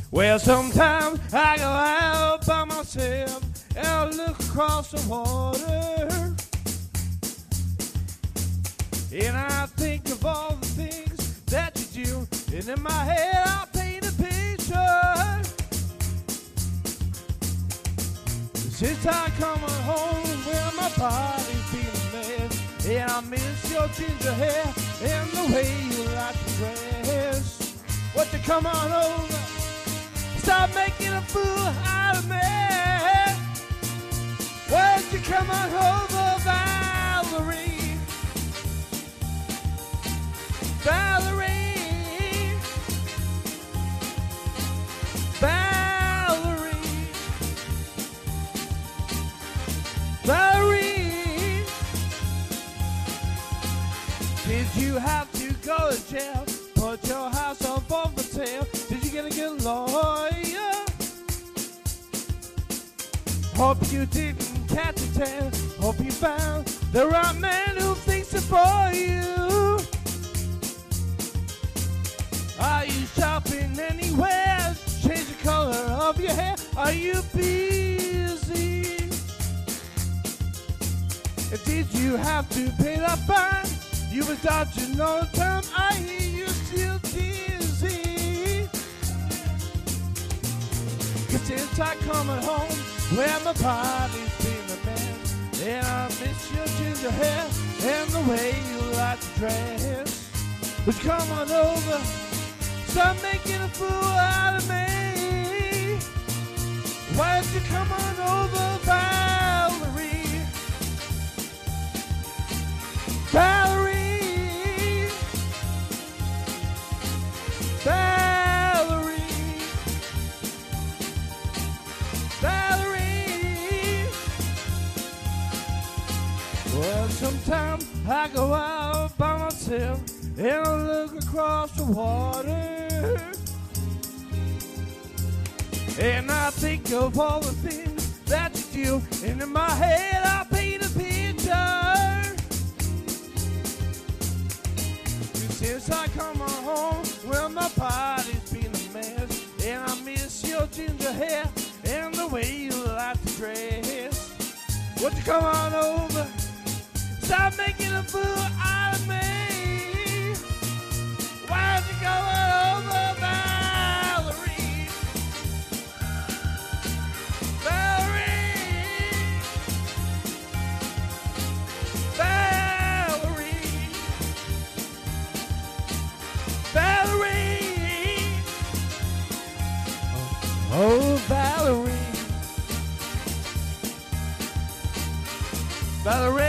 Well, sometimes I go out by myself and I look across the water, and I think of all the things that you do, and in my head I paint a picture. Since I come home, well, my body's been a mess, and I miss your ginger hair and the way you like to dress. Won't you come on over? Stop making a fool out of me. Won't you come on over, Valerie? Valerie. Valerie. Valerie. Did you have to go to jail? Put your house on for sale? Did you get a good lawyer? Hope you didn't catch a tail. Hope you found the right man who thinks it for you. Are you shopping anywhere? Change the color of your hair. Are you busy? Did you have to pay that fine? You were dodging all the time. I hear you still dizzy. 'Cause since I come at home, where my body's been a mess, and I miss your ginger hair and the way you like to dress. But come on over, stop making a fool out of me. Why don't you come on over, Valerie? Valerie. Valerie. Valerie. Well, sometimes I go out by myself and I look across the water, and I think of all the things that you do, and in my head I paint a picture. Since I come on home, well, my body's been a mess, and I miss your ginger hair and the way you like to dress. Won't you come on over? Stop making a fool out of me. Why don't you come on over, Valerie? Valerie. Valerie. Valerie. Oh, Valerie. Valerie.